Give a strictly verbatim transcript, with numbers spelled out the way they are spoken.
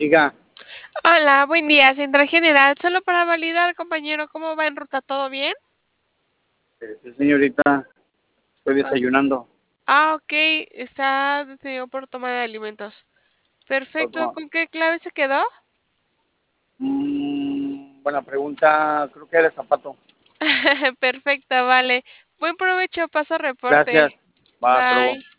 Diga, Hola, buen día, Central General. Solo para validar, compañero, ¿cómo va en ruta? ¿Todo bien? eh, sí, señorita, estoy Ah, desayunando. ah, ok, está detenido por toma de alimentos. Perfecto, Todo- ¿con qué clave se quedó? Mm, buena pregunta, creo que era el zapato. Perfecto, vale. Buen provecho, paso reporte. Gracias. Va, hasta luego. Bye.